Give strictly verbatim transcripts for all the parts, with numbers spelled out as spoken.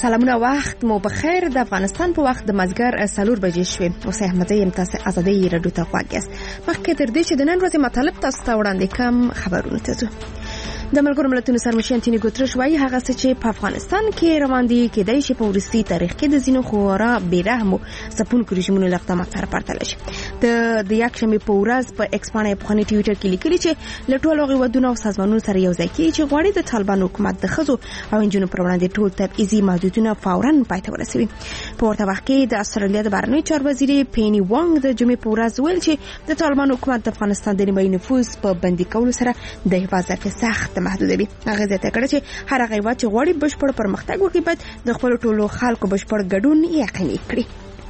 سلامونه، وخت مو بخیر. د افغانستان په وخت د مازګر څلور بجې شوې. اوس احمد یم، تاسو ازادي رادیو ته غواړئ. مخکې تر دې چې د نن ورځې مطلب تاسو ته وړاندې کوم، خبرونه ته د ملګرو ملتونو سرمشر انټونیو ګوتریش وايي هغه څه چې په افغانستان کې روان دي کېدای شي په وروستي تاریخ کې د ځینو خورا بیرحمو ځپونکو رژیمونو له اقداماتو سره پرتله شي. د د یکشنبې په ورځ په ایکس باندې په خپل ټویټر کې لیکلي چې له ټولو غوډونو او سازمانونو سره یو ځای کیږي چې غواړي د طالبان حکومت د ښځو او نجونو پر وړاندې ټول تبعیضي محدودیتونه فوراً پای ته ورسوي. په ورته وخت کې د استرالیا د بهرنیو چارو وزیر پینی وانګ د جمعې په ورځ ویل چې د طالبان حکومت د افغانستان د نیمایي نفوذ په بندي کولو سره د حفاظت ظرف سخت محدودوي. هغه زیاته کړه چې هر هغه هیواد چې غواړي بشپړ پرمختګ وکړي باید د خپل ټولو خلکو بشپړ ګډون یقیني کړي.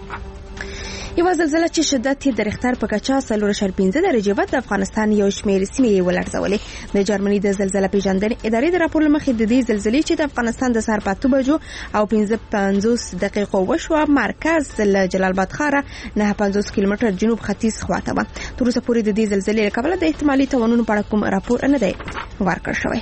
یو زلزلہ چې شدت یې د ریختر په کچه څلور اعشاریه پنځه درجې و د افغانستان یو شمېر سیمې ولړزولې. د جرمني د زلزلہ پیژندنې ادارې د راپور مخې د دې زلزلې چې د افغانستان د سهار په اته بجو او پنځه پنځوس دقیقو وشوه مرکز له جلال آباد ښاره نه پنځوس کیلومتر جنوب ختیځ خواته و. تر اوسه پورې د دې زلزلې له کبله د احتمالي تاوانونو په اړه کوم راپور نه دی ورکړل شوی.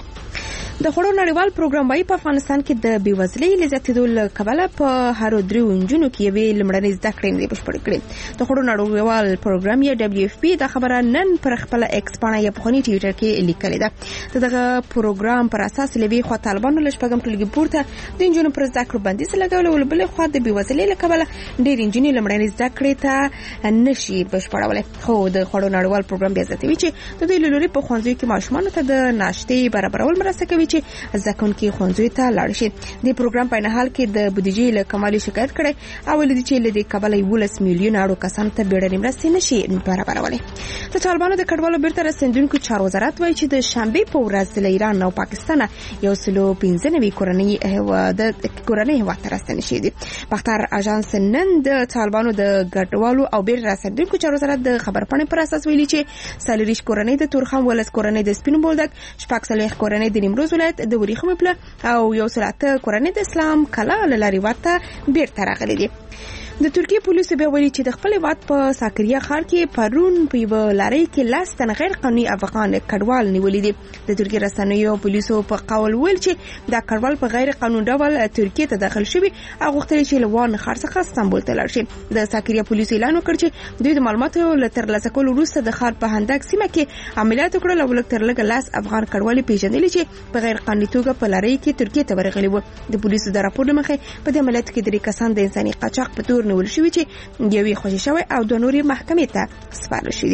د خوړو نړیوال پروګرام وايي په افغانستان کې د بیوزلۍ له زیاتېدو له کبله په هر درې نجونو کې یوې لومړنۍ زده کړې نه بشپړې کړې. د خوړو نړیوال پروګرام یا دبليو اف پی د خبره نن پر خپل ایکس باندې یا په خونی ټویټر کې لیکلې ده. دغه پروګرام پر اساس لوي خو طالبانو له شپږم ټولګي پورته د نجونو پر زده کړو بندیز لګول او بل خو د بیوزلۍ له کبله ډېر نجونې لومړنۍ زده کړې ته نشي بشپړولای. خو د خوړو نړیوال پروګرام بیا زیاتوي چې د دوی لوري په ښوونځیو کې ماشومان ته د ناشتې برابرول مرسته کوي چې ځکه کې ښوونځیو ته لاړ شي. د پروګرام په حال کې د بودیجې له کمالي شکایت کړي او ولې چې له دې کبله یولس میلیون اړو کسان ته بیړنۍ مرستې نشي برابرولای. د طالبانو د کډوالو بیرته راستنیدونکو چارو وزارت وایي چې د شنبې په ورځ له ایران او پاکستان یو سلو پنځه نوي کورنۍ هیواد کورنۍ هیواد ته راستنې شي دي. بختر اژانس نن د طالبانو د کډوالو او بیرته راستنیدونکو چارو وزارت د خبرپاڼې پر اساس ویلي چې سالریش کورنۍ د تورخم ولس کورنۍ د سپینو بولدک شپږ سلويخ کورنۍ د نیمروز ولایت د وریښمو پله او یو سلاته کورنۍ د اسلام کلا له لارې واته بیرته راغلي دي. د ترکیه پولیسو به ویلي چې د خپل هیواد په ساکریا ښار کې پرون په یو لارۍ کې لاس تن غیر قانوني افغان کډوال نیولې دي. د ترکیه رسنیو پولیسو په قول ویل چې دا کډوال په غیر قانوني ډول ترکیه ته داخل شوي او غوښتل چې لوان ښار څخه استانبول ته لاړ شي. د ساکریا پولیسو اعلان وکړ چې دوی د معلوماتو له ترلاسه کولو وروسته د ښار په هندک سیمه کې عملیات وکړل او لږ تر لږه لاس افغان کډوال پیژندل چې په غیر قانوني توګه په لارۍ کې ترکیه ته ورغلي وو. د پولیسو د راپور مخې په دې عملیات کې درې کسان د انساني قاچاق په تور نیول شوي چې یوې خوشي شوی او د نوري محکمې ته سپارل شوی.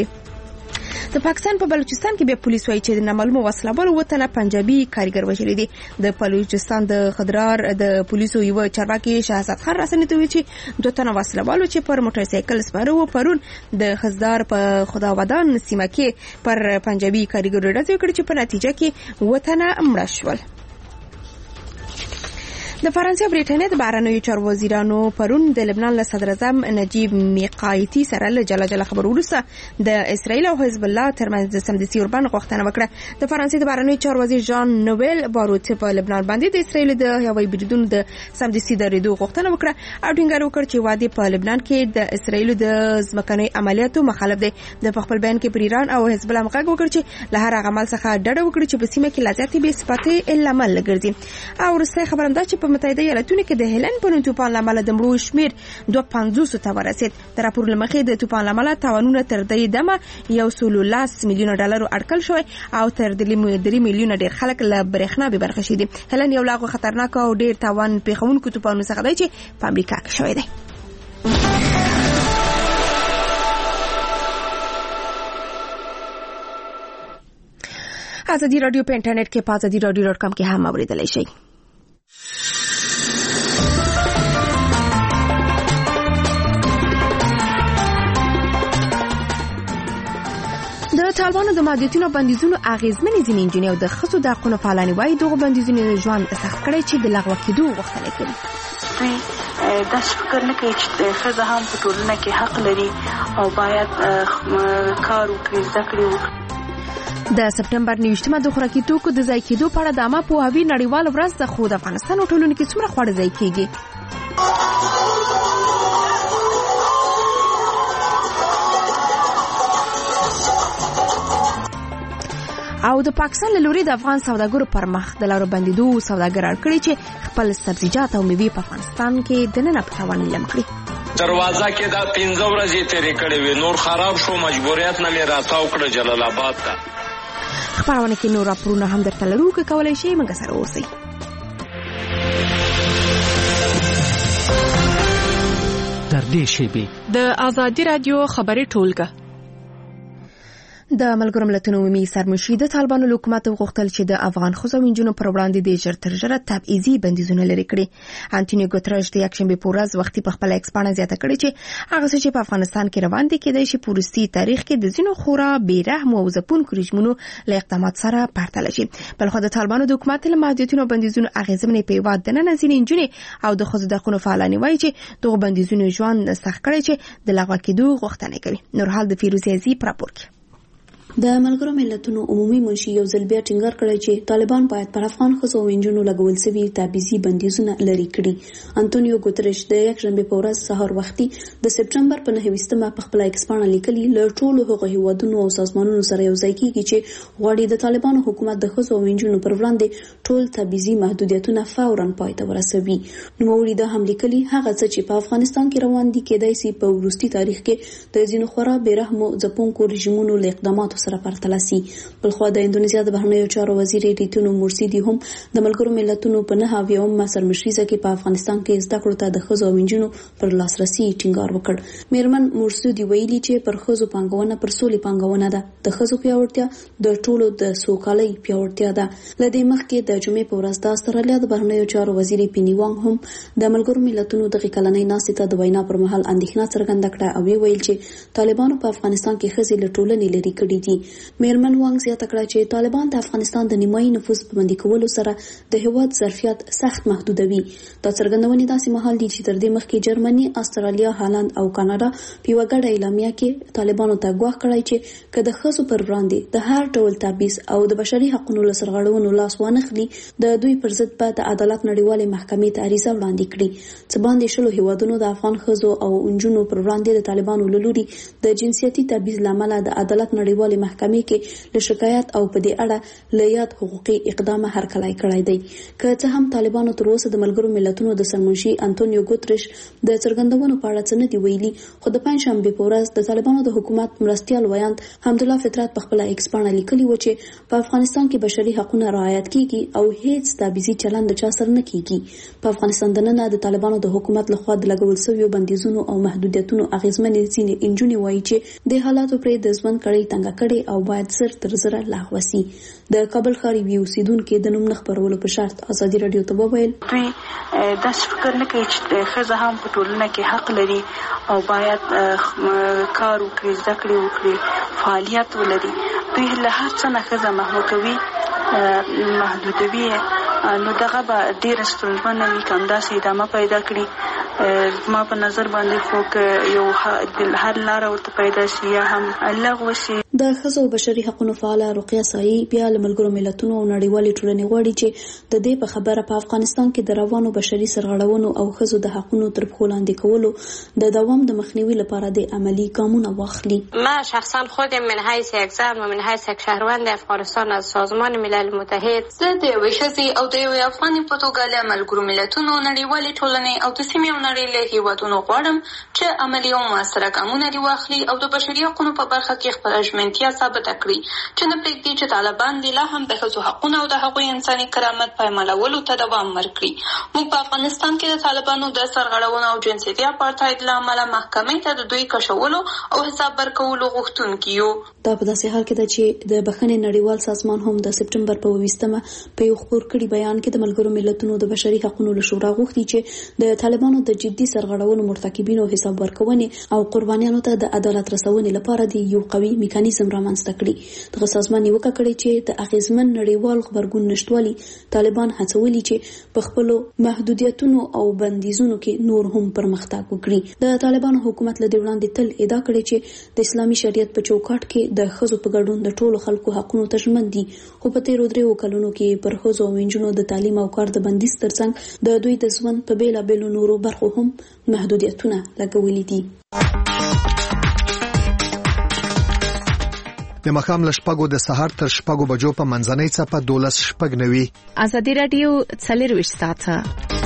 د پاکستان په بلوچستان کې به پولیس وایي چې د نامعلومو وسلوالو وطن پنجابي کارګر وژل دي. د بلوچستان د خضرار د پولیسو یو چارواکي شهزاد خان رسنۍ ته ویل چې دوه تنه وسلوالو چې پر موټر سایکل سپاره و پرون د خزدار په خداودان سیمه کې پر پنجابي کارګر ډزې وکړې چې په نتیجه کې وطن مړ شول. د فرانسې او برېټانیا د بهرنیو چارو وزیرانو پرون د لبنان له صدر اعظم نجیب میقاتي سره له جلا جلا خبرو وروسته د اسرائیل او حزب الله ترمنځ د سمدستي اوربند غوښتنه وکړه. د فرانسې د بهرنیو چارو وزیر ژان نویل باروت په لبنان باندې د اسرائیل د هوایي بریدونو د سمدستي درېدو غوښتنه وکړه او ټینګار وکړ چې وادي په لبنان کې د اسرائیل د ځمکنۍ عملیاتو مخالف دی. د خپل بیان کې پر ایران او حزب الله مغږ وکړ چې له هر عمل څخه ډډه وکړي چې په سیمه کې لازمي بې ثباتۍ علامه لګرځي. او ورسته خبرم ده چې په متحده ایالاتونو کې د هلن په نوم طوفان لامل د مړو شمیر دوه پنځوس ته ورسید. د راپور لمخې د طوفان لامل تاوانونه تر دې دمه یو سل لاس میلیون ډالر اټکل شوی او تر درې میلیون ډیر خلک له برېښنا به برخه شي دي. هلن یو لا خطرناک او ډیر تاوان پیښونکو طوفانونو څخه دی چې په امریکا کې شوی دی. ازادي رادیو په انټرنیټ کې په ازادي رادیو ډاټ کام کې هم اوریدلای شئ. د طالبانو د محدودیتونو بندیزونو اغیزمنې ځینې نجونې او د ښځو د حقونو فعالانې وایي دغه بندیزونه د ژوند سخت کړی چې د لغوه کېدو غوښتنه کوي. دوی داسې فکر نه کوي چې ښځه هم په ټولنه کې حق لري او باید کار وکړي، زده کړې وکړي. د سپټمبر نویشتمه د خوراکي توکو د ضایع کېدو په اړه د عامه پوهاوي نړیواله ورځ د خو د افغانستان په ټولنه کې څومره خواړه ضایع کېږي. او د پاکستان له لوري د افغان سوداګرو پر مخ د لارو بندیدو سوداګر اړ کړی چې خپل سبزیجات او میوې په افغانستان کې دننه په تاوان لم کړي. دروازه کې دا پنځه ورځې تیرې کړې وې، نور خراب شو، مجبوریت نه مې راتاو کړه جلال آباد ته. خبرونه کې نور راپورونه هم درته لرو، که کولای شئ موږ سره اوسئ. در دې شیبې د آزادي رادیو خبري ټولګه. د ملګرو ملتونو عمومي سرمشر د طالبانو حکومت غوښتل چې د افغان ښځو او نجونو پر وړاندې د ژر تر ژره تبعیضي بندیزونه لرې کړي. انټونیو ګوتریش د یکشنبې په ورځ وختي په خپل ایکس باندې زیاته کړې چې هغه څه چې په افغانستان کې روان دي کېدای شي په وروستي تاریخ کې د ځینو خورا بېرحمو او ځپونکو رژیمونو له اقدامات سره پرتله شي. بلخو د طالبانو د حکومت له محدودیتونو او بندیزونو اغېزمنې په هېواد دننه ځینې نجونې او د ښځو د حقونو فعالانې وایي چې دغو بندیزونو ژوند سخت کړی چې د لغوه کېدو غوښتنه کوي. نورحال د فیروزي عزیزي په راپور کې. د ملګرو ملتونو عمومي منشي یو ځل بیا ټینګار کړی چې طالبان باید پر افغان ښځو او نجونو لګول شوي تبعیضي بندیزونه لرې کړي. انټونیو ګوتریش د یکشنبې په ورځ سهار وختي د سپټمبر په نهه ویشتمه په خپل ایکس باندې لیکلي له ټولو هغو هیوادونو او سازمانونو سره یو ځای کیږي چې غواړي د طالبانو حکومت د ښځو او نجونو پر وړاندې ټول تبعیضي محدودیتونه فوراً پای ته ورسوي. نوموړي دا هم لیکلي هغه څه چې په افغانستان کې روان دي کېدای شي په وروستي تاریخ کې د ځینو خورا بېرحمو ځپونکو رژیمونو له اقداماتو سره پرتله شي. بلخو د انډونیزیا د بهرنیو چارو وزیر ریتونو مرسیدي هم د ملګرو ملتونو په نهه اویاومه سرمشریزه کې په افغانستان کې زده کړو ته د ښځو او نجونو پر لاسرسي ټینګار وکړ. میرمن مرسیدي ویلي چې پر ښځو پانګونه پر سولې پانګونه ده، د ښځو پیاوړتیا د ټولو د سوکالۍ پیاوړتیا ده. له دې مخکې د جمعې په ورځ د استرالیا د بهرنیو چارو وزیر پینی وانګ هم د ملګرو ملتونو د کلنۍ ناستې ته د وینا پر مهال اندېښنه څرګنده کړه او ویل چې طالبانو په افغانستان کې ښځې له ټولنې لرې کړې دي. میرمن وانګ زیاته کړه چې طالبان د افغانستان د نیمایي نفوس په بندي کولو سره د هیواد ظرفیت سخت محدودوي. دا څرګندونې داسې مهال دي چې تر دې مخکې جرمني، استرالیا، هالند او کاناډا په یوه ګډه اعلامیه کې طالبانو ته ګواښ کړی چې که د ښځو پر وړاندې د هر ډول تبعیض او د بشري حقونو له سرغړونو لاس وانخلي، د دوی پر ضد به د عدالت نړیوالې محکمې ته عریضه وړاندې کړي. څه باندې شلو هیوادونو د افغان ښځو او نجونو پر وړاندې د طالبانو له لوري د جنسیتي تبعیض له امله د عدالت نړیوالې محکمې کې له شکایت او په دې اړه له یاد حقوقي اقدام هرکلی کړی دی. که څه هم طالبانو تر اوسه د ملګرو ملتونو د سرمنشي انټونیو ګوتریش د څرګندونو په اړه څه نه دی ویلي، خو د پنځشنبې په ورځ د طالبانو د حکومت مرستیال ویاند حمدالله فطرت په خپل ایکس باندې لیکلي و چې په افغانستان کې بشري حقونه رعایت کیږي او هیڅ تبعیضي چلند چا سره نه کیږي. په افغانستان دننه د طالبانو د حکومت لخوا د لګول شویو بندیزونو او محدودیتونو اغیزمنې ځینې انجونې وایي چې د حالاتو پرې د ژوند کړۍ تنګه کړي او باید زر تر زره لغوه شي. د کابل ښار یو اوسیدونکو د نوم نه خپرولو په شرط ازادي رادیو ته وویل دوی داسې فکر نه کوي چې ښځه هم په ټولنه کې حق لري او باید کار وکړي، زده کړې وکړي، فعالیت ولري. دوی له هر څه نه ښځه محدودوي محدودوي نو دغه به ډېره ستونزمنه وي که همداسې ادامه پیدا کړي. ما په نظر باندې خو که یو هر لاره ورته پیدا شي یا هم لغوه شي. د ښځو او بشري حقونو فعاله رقیه سایي بیا له ملګرو ملتونو او نړیوالې ټولنې غواړي چې د دې په خبره په افغانستان کې د روانو بشري سرغړونو او ښځو د حقونو تر پښو لاندې کولو د دوام د مخنیوي لپاره د عملی ګامونه واخلي. ما شخصا خودم من حیث یک زن و من حیث یک شهروند افغانستان از سازمان ملل متحد زه د یوې ښځې او د یوې افغانې په توګه له ملګرو ملتونو، نړیوالې ټولنې او د سیمې او نړۍ له هیوادونو غواړم چې عملي او مؤثره ګامونه دې واخلي او د بشري حقونو په برخه کې خپله ژمنتیا ثابته کړي چې نه پرېږدي چې طالبان دې لا هم د ښځو حقونه او د هغوی انساني کرامت پایمالولو ته دوام ورکړي. موږ په افغانستان کې د طالبانو د سرغړونو او جنسیتي اپارټاید له امله محکمې ته د دوی کشولو او حساب ورکولو غوښتونکي یو. دا په داسې حال کې ده چې د بخښنې نړیوال سازمان هم د سپټمبر په اوویشتمه په یو خپور کړي بیان کې د ملګرو ملتونو د بشري حقونو له شورا غوښتي چې د طالبانو د جدي سرغړونو مرتکبینو حساب ورکونې او قربانیانو ته د عدالت رسونې لپاره د یو قوي میکانیزم رامنځته کړي. دغه سازمان نیوکه کړې چې د اغیزمن نړیوال غبرګون نشټوالي طالبان هڅولي چې په خپلو محدودیتونو او بندیزونو کې نور هم پرمختګ وکړي. د طالبانو حکومت له دې وړاندې تل ادعا کړې چې د اسلامي شریعت په چوکاټ کې د ښځو په ګډون د ټولو خلکو حقونو ته ژمن دي، خو په تیرو دریو کلونو کې پر ښځو او نجونو د تعلیم او کار د بندیز ترڅنګ د دوی د ژوند په بیلابیلو نورو برخو هم محدودیتونه لګولي دي. د مخام له شپږو د سهار تر شپږو بجو په منځنۍ څپه دولس شپږ نوي ازادي رادیو څلرویشت ساعته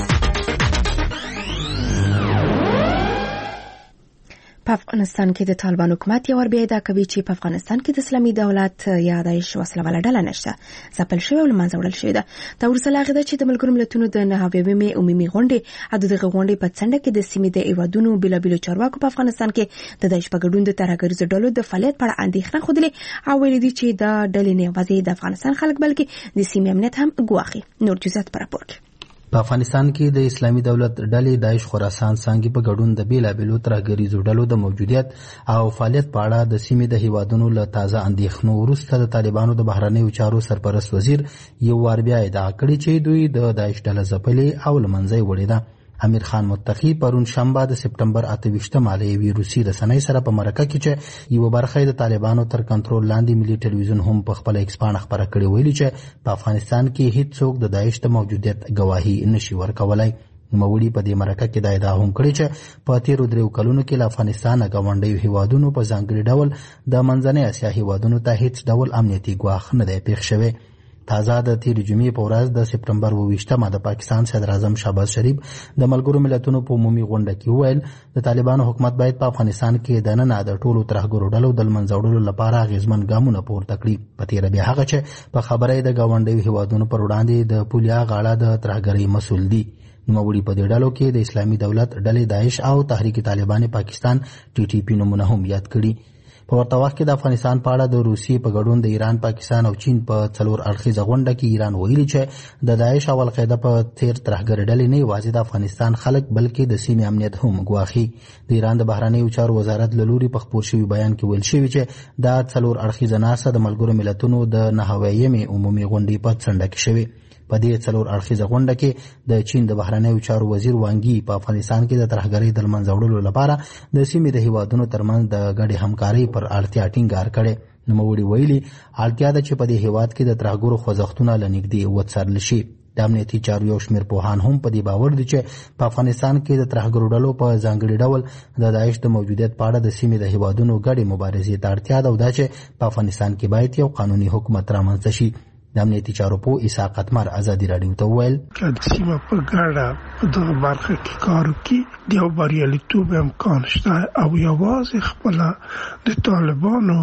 په افغانستان کې د طالبان حکومت یو ور بیا ادعا کوي چې په افغانستان کې د اسلامي دولت یا داعش وسله واله ډله نشته، ځپل شوې او له منځه وړل شوې ده. دا وروسته له هغې ده چې د ملګرو ملتونو د نهه اویاومې عمومي غونډې او د دغه غونډې په څنډه کې د سیمې د هیوادونو بېلابېلو چارواکو په افغانستان کې د داعش په ګډون د ترهګریزو ډلو د فعالیت په اړه اندېښنه ښودلې او ویلي دي چې دا ډلې نه یوازې د افغانستان خلک بلکې د سیمې امنیت هم ګواښي. نور جزئیات په راپور کې. په افغانستان کې د اسلامي دولت ډلې داعش خراسان څانګې په ګډون د بیلابېلو ترهګریزو ډلو د موجودیت او فعالیت په اړه د سیمې د هیوادونو له تازه اندېښنو وروسته د طالبانو د بهرنیو چارو سرپرست وزیر یو وار بیا ادعا کړې چې دوی د داعش ډله ځپلې او له منځه یې وړې ده. امیر خان متقی پرون شنبه د سپټمبر اته ویشتم له یوې روسي رسنۍ سره په مرکه کې چې یوه برخه د طالبانو تر کنټرول لاندې ملي ټلویزیون هم په خپله ایکس پاڼه خپره کړې ویلي چې په افغانستان کې هیڅوک د داعش د موجودیت ګواهي نشي ورکولی. نوموړي په دې مرکه کې دا ادعا هم کړې چې په تیرو دریو کلونو کې له افغانستان ګاونډیو هیوادونو په ځانګړي ډول د منځنۍ اسیا هیوادونو ته هیڅ ډول امنیتي ګواښ نه دی پېښ شوی. تازه د تیرې جمعې په ورځ د سپټمبر اوه ویشتمه د پاکستان صدر اعظم شهباز شریف د ملګرو ملتونو په عمومي غونډه کې وویل د طالبانو حکومت باید په افغانستان کې دننه د ټولو ترهګرو ډلو د له منځه وړلو لپاره اغېزمن ګامونه پورته کړي. په تېره بیا هغه چې په خبره یې د ګاونډیو هیوادونو پر وړاندې د پولیا غاړه د ترهګرۍ مسؤل دي. نوموړي په دې ډلو کې د اسلامي دولت ډلې داعش او تحریک طالبان پاکستان ټي ټي پي نومونه هم یاد کړي. په ورته وخت کې د افغانستان په اړه د روسیې په ګډون د ایران، پاکستان او چین په څلور اړخیزه غونډه کې ایران ویلي چې د داعش او القاعده په څېر ترهګرې ډلې نه یوازې د افغانستان خلک بلکې د سیمې امنیت هم ګواښي. د ایران د بهرنیو چارو وزارت له لوري په خپور شوي بیان کې ویل شوي چې دا څلور اړخیزه ناسته د ملګرو ملتونو د نهه اویاومې عمومي غونډې په څنډه کې شوې. په دې څلور اړخیزه غونډه کې د چین د بهرنیو چارو وزیر وانګي په افغانستان کې د ترهګرۍ د له منځه وړلو لپاره د سیمې د هیوادونو ترمنځ د ګډې همکارۍ پر اړتیا ټینګار کړی. نوموړي ویلي اړتیا ده چې په دې هیواد کې د ترهګرو خوځښتونه له نږدې وڅارل شي. د امنیتي چارو یو شمېر پوهان هم په دې باور دي چې په افغانستان کې د ترهګرو ډلو په ځانګړي ډول د داعش د موجودیت په اړه د سیمې د هیوادونو ګډې مبارزې ته اړتیا ده او دا چې په افغانستان کې باید یو قانوني حکومت رامنځته شي. د امنیتي چارو پوه اسحاق اتمر ازادي راډیو ته وویل چې د سیمه په ګډه په دغه برخه کې کار وکړي د یو بریالیتوب امکان شته او یوازې خپله د طالبانو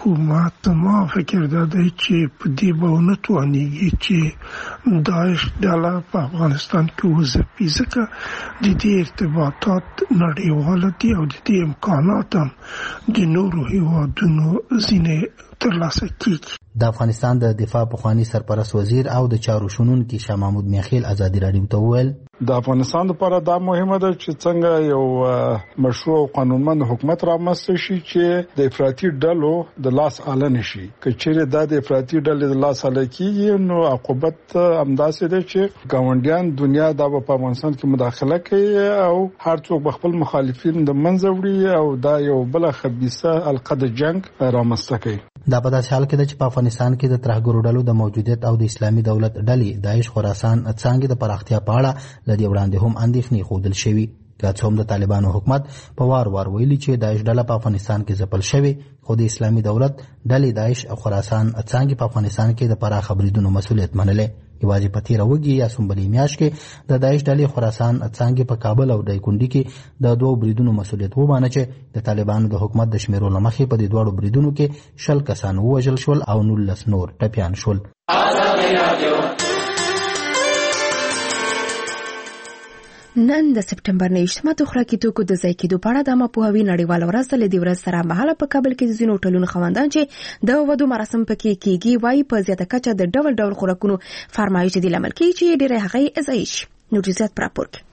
حکومت ما فکر دا دی چې په دې به ونه توانېږي چې داعش ډله په افغانستان کې وځپي، ځکه د دې ارتباطات نړیواله دي او د دې امکانات هم د نورو هیوادونو ځینې ترلاسه کیږي. د افغانستان د دفاع پخوانی سرپرست وزیر او د چارو شنونکي شاه محمود میخیل ازادي راډیو ته وویل د افغانستان لپاره دا مهمه ده چې څنګه یو مشروع او قانونمند حکومت رامنځته شي چې د افراطي ډلو د لاس اله نشي. که چیرې دا د افراطي ډلې د لاس اله کیږي نو عاقبت همداسې ده چې ګاونډیان دنیا دا په افغانستان کې مداخله کوي او هر څوک خپل مخالفین د منځه وړي او دا یو بل خبيثه القد جنگ رامنځته کوي. دا په داسې حال کې ده چې په افغانستان کې د ترهګرو ډلو د موجودیت او د اسلامي دولت ډلې داعش خراسان څانګې د پراختیا په اړه له دې وړاندې هم اندېښنې ښودل شوي. که څه هم د طالبانو حکومت په وار وار ویلي چې داعش ډله په افغانستان کې ځپل شوې، خو د اسلامي دولت ډلې داعش او خراسان څانګې په افغانستان کې د پراخه بریدونو مسؤلیت منلی. یوازې په تېره وږي یا سنبلې میاشت کې د داعش ډلې خراسان څانګې په کابل او دایکنډي کې د دوو بریدونو مسؤلیت ومانه چې د طالبانو د حکومت د شمیرو له مخې په دې دواړو بریدونو کې شل کسان ووژل شول او نولس نور ټپیان شول. نن د سپټمبر نه ویشتمه د خوراکي توکو د ضایع کېدو په اړه د عامه پوهاوي نړیواله ورځ ده. له دې ورځ سره مهاله په کابل کې د ځینو هوټلونو خاوندان چې د ودو مراسم پکې کېږي وایي په زیاته کچه د ډول ډول خوراکونو فرمایش دي لامل کېږي چې ډېری هغې ضایع شي. نور جزیات په راپور کې.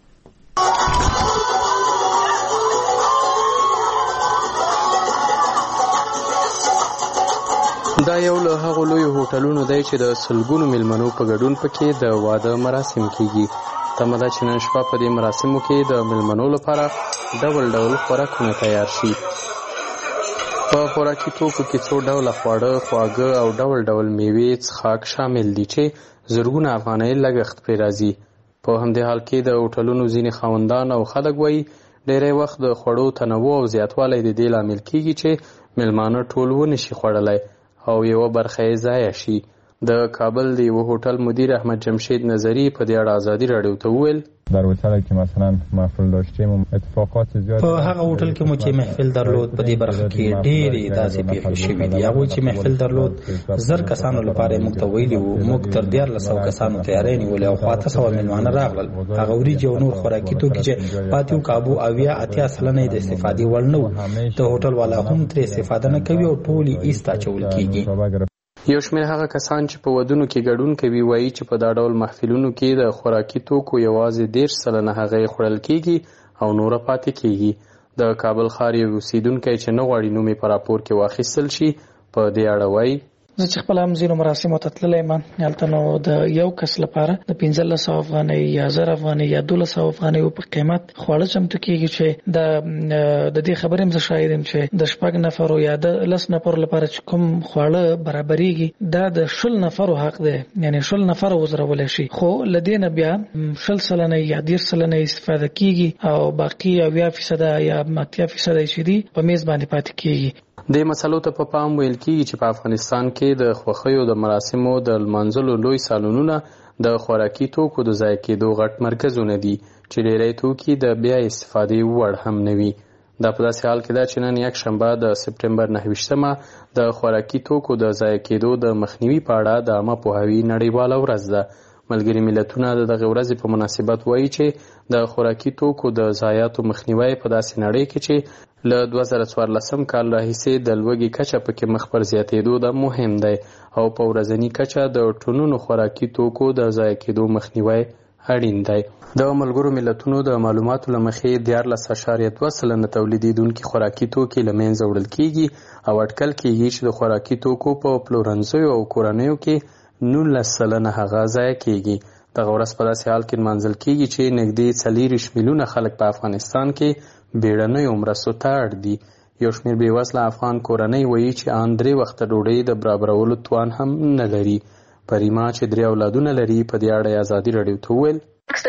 دا یو له هغو لویو هوټلونو دی چې د سلګونو میلمنو په ګډون پکې د واده مراسم کېږي. تمه ده چې نن شپه په دې مراسمو کې د میلمنو لپاره ډول ډول خوراکونه تیار شي. په خوراکي توکو کې څو ډوله خواړه، خواږه او ډول ډول میوې، څښاک شامل دي چې زرګونه افغانۍ لګښت پرې راځي. په همدې حال کې د هوټلونو ځینې خاوندان او خلک وایي ډېری وخت د خوړو تنوع او زیاتوالی د دې لامل کېږي چې میلمانه ټول ونشي خوړلی او یوه برخه یې ضایع شي. د کابل د یو هوټل مدیر احمد جمشید نظری په دې اړه ازادي راډیو ته وویل در هتل که مثلا محفل داشتیم اتفاقات زیاد په هغه هوټل کې مو چې محفل درلود په دې برخه کې ډېرې داسې پیښې شوې دي. هغوی چې محفل درلود زر کسانو لپاره موږ ته ویلي وو. موږ تر دیارلس سوه کسانو تیاری نیولې او خو اته سوه میلمانه راغلل. هغه وریجې او نور خوراکي توکي چې پاتې وو کابو اویا اتیا سلنه د استفادې وړ نه وو. د هوټل والا هم ترې استفاده نه کوي او ټول یې ایسته اچول کېږي. یو شمېر هغه کسان چې په ودونو کې ګډون کوي وایي چې په دا ډول محفلونو کې د خوراکي توکو یوازې دېرش سلنه هغه خوړل کېږي او نوره پاتې کېږي. د کابل ښار یو اوسیدونکی چې نه غواړي نوم یې په راپور کې واخیستل شي په دې اړه وایي زه چې خپل هم ځینو مراسمو ته تللی یم هلته نو د یو کس لپاره د پنځلس سوه افغانۍ یا زر افغانۍ یا دولس سوه افغانۍ په قیمت خواړه چمتو کېږي چې د د دې خبرې هم زه شاهد یم چې د شپږ نفرو یا د لس نفرو لپاره چې کوم خواړه برابرېږي دا د شل نفرو حق دی، یعنې شل نفر وزرولی شي، خو له دې نه بیا شل سلنه یا دېرش سلنه استفاده کېږي او باقي اویا فیصده یا اتیا فیصده چې دي په میز باندې پاتې کېږي. دې مسلو ته په پام ویل کېږي چې په افغانستان کې د خوښیو د مراسمو د لمانځلو لوی سالونونه د خوراکي توکو د ضایع کېدو غټ مرکزونه دي چې ډېری توکي د بیا استفادې وړ هم نه وي. دا په داسې حال کې ده چې نن یک شنبه د سپټمبر نهه ویشتمه د خوراکي توکو د ضایع کېدو د مخنیوي په اړه د عامه پوهاوي نړیواله ورځ ده. ملګري ملتونه د دغه ورځې په مناسبت وایي چې د خوراکي توکو د ضایعاتو مخنیوی په داسې نړۍ کې چې له دوه زره څوارلسم کال راهیسې د لوږې کچه پکې مخ پر زیاتېدو ده مهم دی او په ورځني کچه د ټنونو خوراکي توکو د ضایع کېدو مخنیوی اړین دی. د ملګرو ملتونو د معلوماتو له مخې دیارلس اعشاریه دوه سلنه تولیدېدونکي خوراکي توکي له منځه وړل کېږي او اټکل کېږي چې د خوراکي توکو په پلورنځیو او کورنیو کې نولس سلنه هغه ضایع کېږي. دغه ورځ په داسې حال کې نمانځل کېږي چې نږدې څلېرویشت میلیونه خلک په افغانستان کې بیړنیو مرستو ته اړ دي. یو شمېر بېوزله افغان کورنۍ وایي چې ان درې وخته ډوډۍ د برابرولو توان هم نه لري. پریما چې درې اولادونه لري په دې اړه ازادي راډیو ته وویل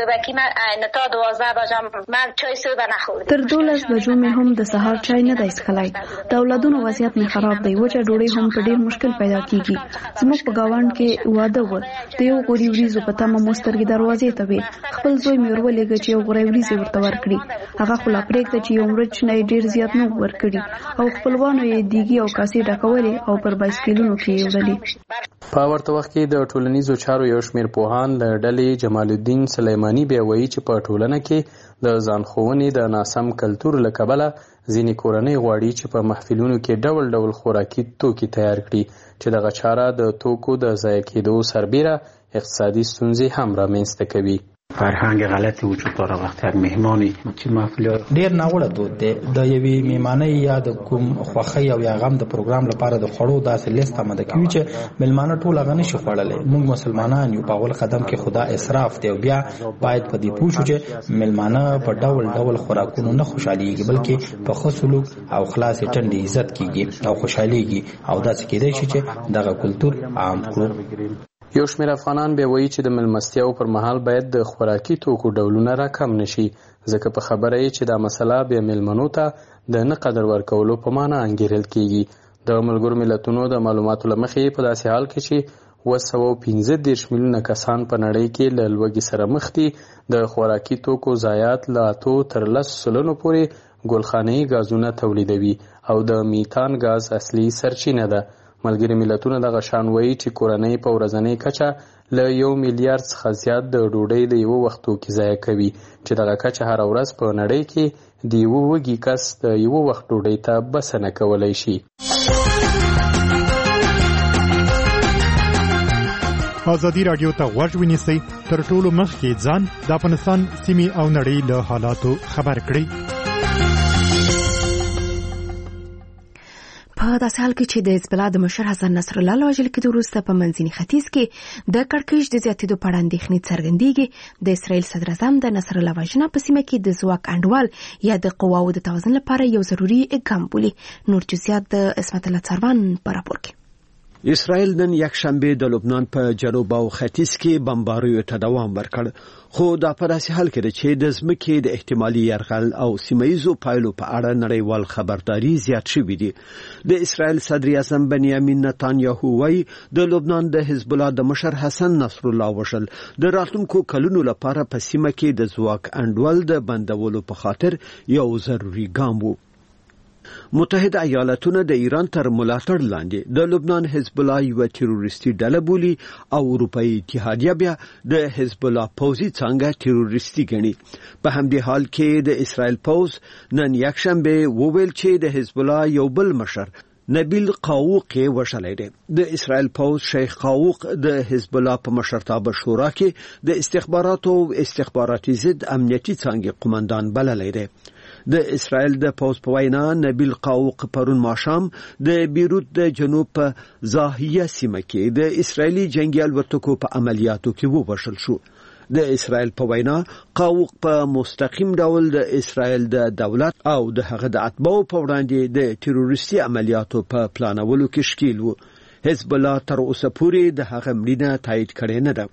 تر دولس بجو مې هم د سهار چای نه دی څښلی. د اولادونو وضعیت مې خراب دی. وچه ډوډۍ هم په ډېر مشکل پیدا کېږي. زموږ په ګاونډ کې واده و. د یو غوړي وریځو په تمه مو سترګې دروازې ته وې. خپل زوی مې ورولېږه چې یو غوړی وریځې ورته ورکړي. هغه خو لا پرېږده چې یو مرچ نه یې ډېر زیات نه ورکړي او خپلوانو یې دیګي او کاسې ډکولې او پر بایسکلونو کې یې وړلې. په ورته وخت کې د ټولنیزو چارو یو شمېر پوهان له ډلې جمال الدین سلیماني بیا وایي چې په ټولنه کې د ځانښوونې د ناسم کلتور له کبله ځینې کورنۍ غواړي چې په محفلونو کې ډول ډول خوراکي توکي تیار کړي چې دغه چاره د توکو د ضایع کېدو سربیره اقتصادي ستونزې هم رامنځته کوي. فرهنگ غلطی وجود داره وقتی یک مهمانی چې محفل ډیر ناوړه دود دی. د یوې میمانۍ یا د کوم خوښۍ او یا غم د پروګرام لپاره د خوړو داسې لیست آماده کوي چې میلمانه ټول هغه نشي خوړلی. موږ مسلمانان یو په اول قدم کې خدا اسراف دی او بیا باید په دې پوه شو چې میلمانه په ډول ډول خوراکونو نه خوشحالیږي بلکې په ښه سلوک او خلاصې ټنډې عزت کیږي او خوشحالیږي او داسې کېدای شي چې دغه کلتور عام کړو. یو شمېر افغانان بیا وایي چې د مېلمستیاو پر مهال باید د خوراکي توکو ډولونه راکم نشي ځکه په خبره یې چې دا مسله بیا میلمنو ته د نه قدر ورکولو په معنا انګیرل کېږي. د ملګرو ملتونو د معلوماتو له مخې په داسې حال کې چې اوه سوه پنځه دېرش میلیونه کسان په نړۍ کې له لوږې سره مخ دي د خوراکي توکو ضایعات له اتو تر لسو سلنو پورې ګلخانه‌ایي ګازونه تولیدوي او د میتان ګاز اصلي سرچینه ده. ملګري ملتونه دغه شان وایي چې کورنۍ په ورځنۍ کچه له یو میلیارډ څخه زیات د ډوډۍ د یوه وخت توکي ضایع کوي چې دغه کچه هره ورځ په نړۍ کې د یوه وږي کس د یوه وخت ډوډۍ ته بسنه کولی شي. ازادي راډیو ته غوږ ونیسئ تر ټولو مخکې ځان د افغانستان سیمې او نړۍ له حالاتو خبر کړئ. په داسې حال کې چې د حزب الله د مشر حسن نصرالله له وژل کېدو وروسته په منځني ختیځ کې د کړکېچ د زیاتېدو په اړه اندېښنې څرګندېږي. د اسرائیل صدر اعظم د نصرالله وژنه په سیمه کې د ځواک انډول یا د قواوو د توازن لپاره یو ضروري ګام بولي. نور جزئیات د عصمت الله څاروان په راپور کې. اسرائیل نن یک شنبه د لبنان په جنوب او ختیځ کې بمباریو ته دوام ورکړ، خو دا په داسې حال کې ده چې د ځمکې د احتمالي یرغل او سیمه‌ییزو پایلو په اړه نړیوال خبرداري زیات شوی دی. د اسرائیل صدر اعظم بنیامین نتانیاهو وايي د لبنان د حزب الله د مشر حسن نصر الله وژل د راتلونکو کلونو لپاره په سیمه کې د ځواک انډول د بندولو په خاطر یو ضروري ګام و. متحده ایالاتونه د ایران تر ملاتړ لاندې د لبنان حزب الله یو تروریستي ډله بولي او اروپאי اتحادیه بیا د حزب الله پوځي څنګه تروریستي ګڼي. په همدې حال کې د اسرائیل پوځ نن یکشنبه وویل چې د حزب الله یو بل مشر نبیل قاوق وشلای دی. د اسرائیل پوځ شیخ قاوق د حزب الله په مشرتابه شورا کې د استخباراتو او استخباراتي ضد امنیتي څنګه قومندان بللی دی. د اسرائیل د پوځ په وینا نبیل قاوق پرون ماښام د بیروت د جنوب په زاهیه سیمه کې د اسرائیلي جنگي الوتکو په عملیاتو کې ووژل شو. د اسرائیل په وینا قاوق په مستقیم ډول د اسرائیل د دولت او د هغه د اتباعو په وړاندې د تروریستي عملیاتو په پلانولو کې ښکیل و. حزب الله تر اوسه پورې د هغه مړینه تایید کړې نه ده.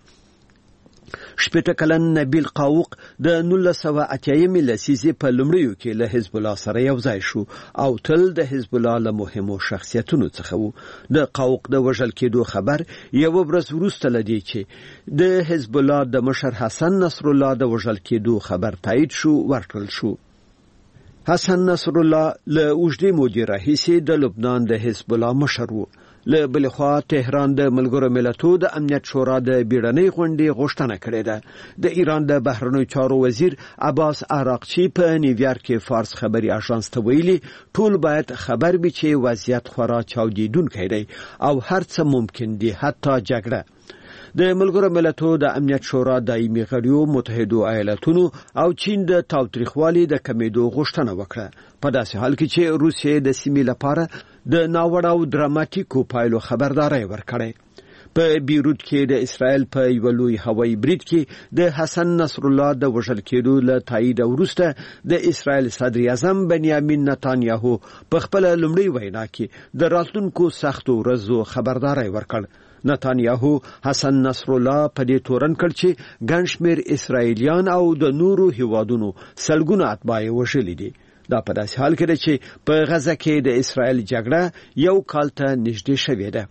شپږ کلن نبیل قاوق د نولس سوه اتیا لسیزې په لومړیو کې له حزب الله سره یو ځای شو او تل د حزب الله له مهمو شخصیتونو څخه و. د قاوق د وژل کېدو خبر یو ورځ وروسته لدی چې د حزب الله د مشر حسن نصر الله د وژل کېدو خبر تایید شو ورکړل شو. حسن نصر الله له اوږدې مودې راهیسې د لبنان د حزب الله مشر و. له بل خوا تهران د ملګرو ملتونو د امنیت شورا د بیړنۍ غونډې غوښتنه کړې ده. د ایران د بهرنیو چارو وزیر عباس عراقچی په نیویارک کې فارس خبري اژانس ته ویلي ټول باید خبر وي چې وضعیت خورا چاودیدونکی دی او هر څه ممکن دي، حتی جګړه. د ملګرو ملتونو د امنیت شورا دایمي غړیو متحده ایالاتونو او چین د تاوتریخوالي د کمیدو غوښتنه وکړه، په داسې حال کې چې روسیې د سیمې لپاره د ناوړه او دراماتیکو پایلو خبرداري ورکړې. په بیروت کې د اسرائیل په یو لوی هوایي برید کې د حسن نصر الله د وژل کېدو له تایید وروسته د اسرائیل صدر اعظم بنیامین نتانیاهو په خپل لومړی وینا کې د راتلونکو سختو ورځو خبرداري ورکړ. نتانیاهو حسن نصر الله په دې تورن کړ چې ګڼ شمېر اسرائیلیان او د نورو هیوادونو سلګونه اتباع یې وژلي دي. دا په داسې حال کې ده چې په غزه کې د اسرائیل جګړه یو کال ته نږدې شوې ده.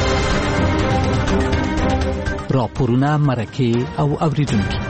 راپورونه، مرکې او اوریدونکي.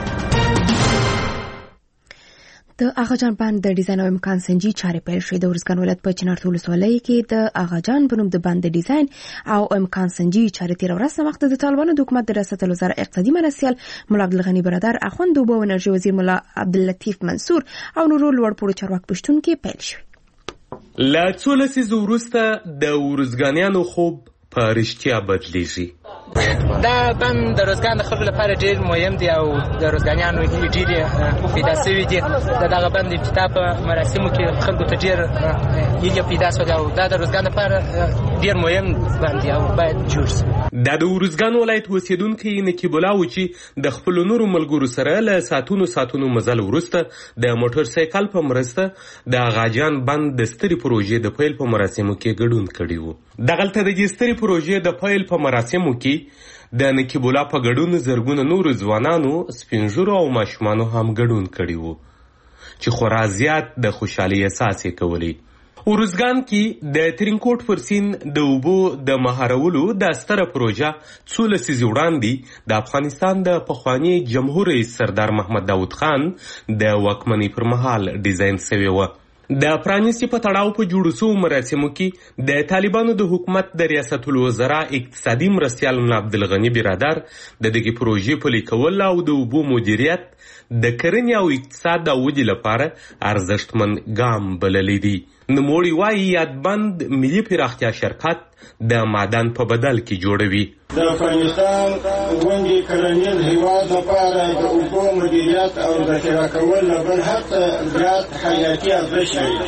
د اغاجان بند د ډیزاین او امکان سنجي چارې پیل شوې. د ارزګان ولایت په چنارتو ولسوالۍ کې د اغاجان په نوم د بند د ډیزاین او امکان سنجي چارې تېره ورځ وخت د طالبانو د حکومت د ریاست الوزرا اقتصادي مرستیال ملا عبدالغني برادر، اخوند اوبه او انرژي وزیر ملا عبداللطیف منصور او نورو لوړپوړو چارواکو په شتون کې پیل شوې. له څو لسیزو وروسته د ارزګانیانو خوب په رښتیا بدلیږي. دا بند د ارزګان د خلکو لپاره ډیر مهم دی او د ارزګانیانو ډېرې پیدا شوي دي. د دغه بند افتتاح په مراسمو کې خلکو ته ډېر هیلې پیدا شوې او دا د ارزګان لپاره ډیر مهم بند دی او باید جوړ شي. دا د ارزګان ولایت اوسېدونکی نقیب الله و چې د خپلو نورو ملګرو سره له ساعتونو ساعتونو مزل وروسته د موټر سایکل په مرسته د اغاجان بند د سترې پروژې د پیل په مراسمو کې ګډون کړی و. دغلته د سترې پروژې د پیل په مراسمو کې د نقیب الله په ګډون زرګونه نورو ځوانانو، سپینږیرو او ماشومانو هم ګډون کړی و چې خورا زیات د خوشحالۍ احساس یې کولی. ارزګان کې د ترینکوټ پر سیند د اوبو د مهارولو د ستره پروژه څو لسیزې وړاندې د افغانستان د پخواني جمهور رئیس سردار محمد داود خان د واکمنۍ پر مهال ډیزاین شوې وه. د پرانیستي په تړاو په جوړو شوو مراسمو کې د طالبانو د حکومت د ریاست الوزرا اقتصادي مرستیال ملا عبدالغني برادر د دغې پروژې پلي کول او د اوبو مدیریت د کرنې او اقتصاد د ودې لپاره ارزښتمن ګام بللی دی. نوموړي وایي یادبند ملي پراختیا شرکت د معدن په بدل کې جوړوي. د افغانستان غونډې کرنیز هیواد لپاره د اوبو مدیریت او ذخیره کول له بل هڅه زیات حیاتي ارزښت لري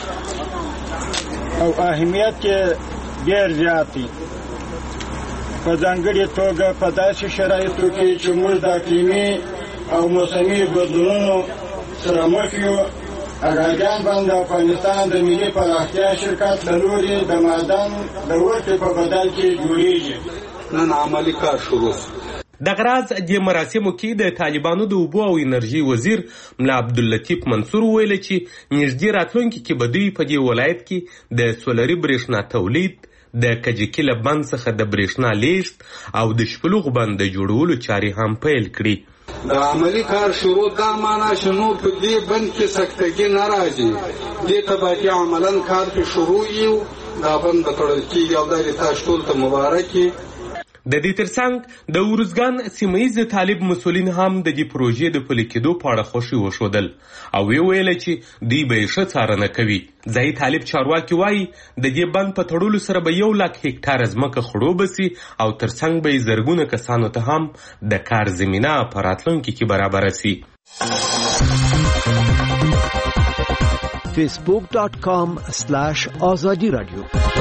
او اهمیت یې ډېر زیات دی، په ځانګړې توګه په داسې شرایطو کې چې موږ د اقلیمي او موسمي بدلونونو سره مخ یو اګاجان بند د افغانستان د ملي پراختیا شرکت له لوري د معدن د ورکې په بدل کې جوړیږي. نن عملی کار شروع. د غراز د مراسمو کې د طالبانو د اوبو او انرژي وزیر ملا عبداللطیف منصور ویل چې نږدې راتلونکي کې به دوی په دې ولایت کې د سولري برېښنا تولید، د کجکي له بند څخه د برېښنا لیږد او د شپلوغ بند د جوړولو چارې هم پیل کړي. د عملی کار شروع دا معنا شنو په دې بند کې سکتګي نه راځي، دې ته باید عملاً کار په شروع یو دا بند به تړل کېږي او دا د تاسو ټول ته مبارکي. د دې ترڅنګ د ارزګان سیمه ییز طالب مسولین هم د دې پروژې د پلي کېدو په اړه خوښي وښودل او وی ویل چې دوی به یې ښه څارنه کوي. ځایي طالب چارواکي وایي د دې بند په تړلو سره به یو لک هکټاره ځمکه خړوبه سي او ترڅنګ به یې زرګونه کسانو ته هم د کار زمینه په راتلونکي کې برابره سي. فیسبوک ډاٹ کام سلاش آزادی رادیو.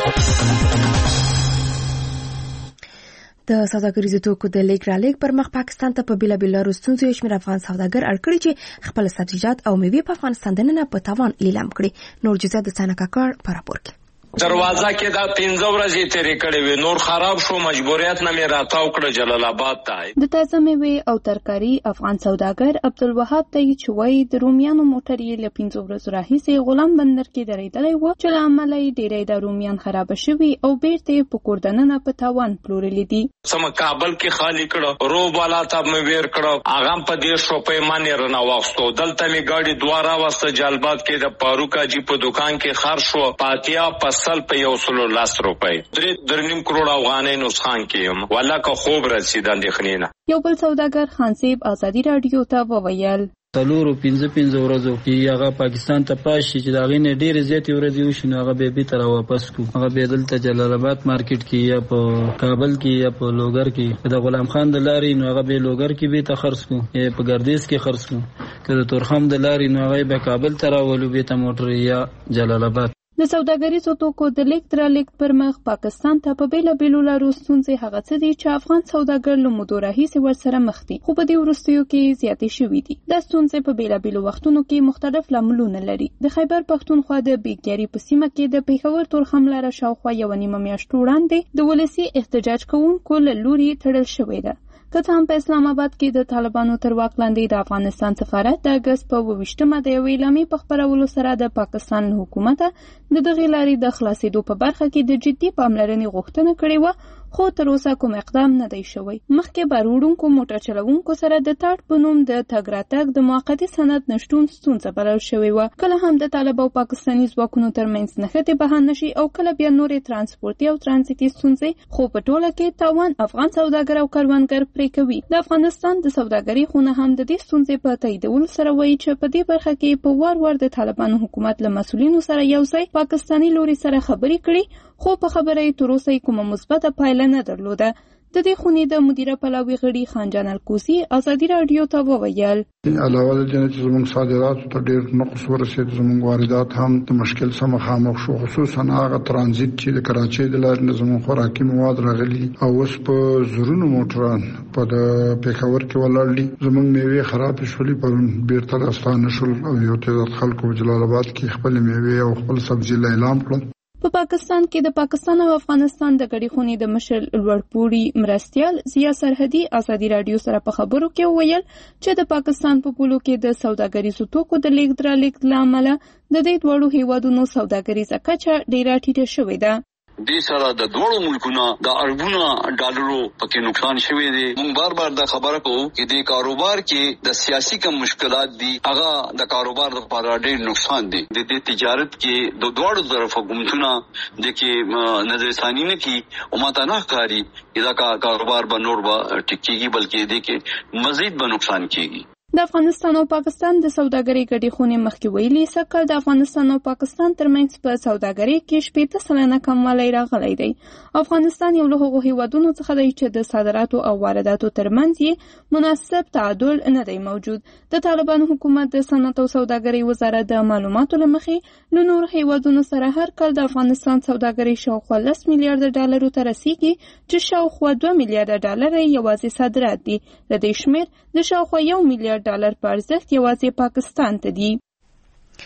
د سوداګریزو توکو د لیږد رالېږد پر مخ پاکستان ته په بېلابېلو لارو ستونزو یو شمېر افغان سوداګر اړ کړي چې خپل سبزیجات او میوې په افغانستان دننه په تاوان لیلام کړي. نور جزئیات د ثنا کاکړ په راپور کې. دروازه کې دا پنځه ورځې تیرې کړې وې، نور خراب شو، مجبوریت نه مې راتاو کړه جلال آباد ته. د تازه میوې او ترکاري افغان سوداګر عبدالوهاب ته چې وایي د رومیانو موټر یې له پنځو ورځو راهیسې غلام بندر کې درېدلی و چې له امله یې ډېری د رومیان خرابه شوي او بیرته یې په کور دننه په تاوان پلورلي دي. سم کابل کې خالی کړه، روب والا ته مې ویر کړه، هغه په دېرش روپۍ مانې رانه واخیستو. دلته مې ګاډي دوه راوسته جلباد کې د فاروق حاجي په دوکان کې خرڅ شو، په اتیا پسل په یو سلو لاس روپۍ، درې در نیم کروڑ افغانۍ نسخان کې یم. والله که خوب رسید اندېښنې نه. یو بل سوداګر خانصیب آزادي راډیو ته وویل تلورو پنځه پنځه ورځو کې هغه پاکستان ته پاشي چې دا غینه ډېر زیاتې ورځې وشي نو هغه به به تر واپس کو. هغه به دلته جلال آباد مارکیټ کې یا په کابل کې یا په لوګر کې د غلام خان د لارې نو هغه به لوګر کې به تخرص کو یا په ګردیز کې خرڅ کو. که د تورخم د لارې نو هغه به کابل ته راولو به ته موټر یا جلال آباد. د سوداګریزو توکو د لیږد رالېږد پر مخ پاکستان ته په بېلابېلو لارو ستونزې هغه څه دي چې افغان سوداګر له مودو راهیسې ورسره مخ دي، خو په دې وروستیو کې زیاتې شوي دي. دا ستونزې په بېلابېلو وختونو کې مختلف لاملونه لري. د خیبر پښتونخوا د بیګیاري په سیمه کې د پېښور تورخم لاره شاوخوا یوه نیمه میاشت وړاندې د ولسي احتجاج کوونکو له لوري تړل شوې ده. که څه هم په اسلام آباد کې د طالبانو تر واک لاندې د افغانستان سفارت د اګست په اووه ویشتمه د یوې اعلامیې په خپرولو سره د پاکستان له حکومته د دغې لارې د خلاصېدو په برخه کې د جدي پاملرنې غوښتنه کړې وه، خو تر اوسه کوم اقدام نه دی شوی. مخکې بار وړونکو موټر چلوونکو سره د تاټ په نوم د تګ راتګ د موقتي سند نشتون ستونزه بلل شوې وه. کله هم د طالب او پاکستاني ځواکونو ترمنځ نښتې بهانه شي او کله بیا نورې ترانسپورتي او ترانزیتي ستونزې، خو په ټوله کې تاوان افغان سوداګر او کروندګر پرې کوي. د افغانستان د سوداګرۍ خونه هم د دې ستونزې په تاییدولو سره وایي چې په دې برخه کې په وار وار د طالبانو حکومت له مسؤلینو سره یو ځای پاکستاني لوري سره خبرې کړي، خو په خبره یې تر اوسه کومه مثبته پایله نه درلوده. د دې خونې د مدیره پلاوي غړي خانجان الکوسی آزادي راډیو ته وویل علاوه د جنت زموږ صادراتو ته ډېر نقص ورسېد، زموږ واردات هم د مشکل سره مخامخ شو، خصوصا هغه ترانزیت چې د کراچۍ د لارې نه زموږ خوراکي مواد راغلي او اوس په زرونو موټران په د پېښور کې ولاړ دي. زموږ میوې خراب شولې، پرون بیرته راستانه شول او یو تعداد خلکو جلال آباد کې خپل میوې او خپل سبزي اعلان کړل. په پاکستان کې د پاکستان او افغانستان د ګډې خونې د مشر لوړپوړي مرستیال ضیا سرحدي آزادي راډیو سره په خبرو کې وویل چې د پاکستان په پولو کې د سوداګریزو توکو د لیږد رالېږد له امله د دې دواړو هیوادونو سوداګریزه کچه ډېره ټیټه شوې ده. دې سره د دوړو ملکونو د اربونو ډالرو پکې نقصان شوی دی. موږ بار بار دا خبره کوو چې د کاروبار کې د سیاسي کم مشکلات دي، هغه د کاروبار لپاره ډېر نقصان دي. د دې تجارت کې د دوړو طرفه حکومتونه د کې نظر ثاني نه کی او ماته نه ښکاري دا کاروبار به نور به ټیکيږي، بلکې دې کې مزید به نقصان کیږي. د افغانستان او پاکستان د سوداګرۍ ګډې خونې مخکې ویلي سکه د افغانستان او پاکستان ترمنځ په سوداګرۍ کې شپېته سلنه کموالی راغلی دی. افغانستان یو له هغو هیوادونو څخه دی چې د صادراتو او وارداتو ترمنځ یې مناسب تعادل نه دی موجود. د طالبانو حکومت د صنعت او سوداګرۍ وزارت د معلوماتو له مخې له نورو هیوادونو سره هر کال د افغانستان سوداګرۍ شاوخوا لس میلیارډ ډالرو ته رسیږي، چې شاوخوا دوه میلیارډ ډالر یوازې صادرات دي. د دې شمېر د شاوخوا یو میلیارډ ډالر په ارزښت یوازې پاکستان ته دي.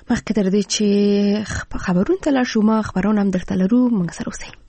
مخکې تر دې چې خبرونه تل شو ما خبرونه هم درته لرو موږ سره اوسئ.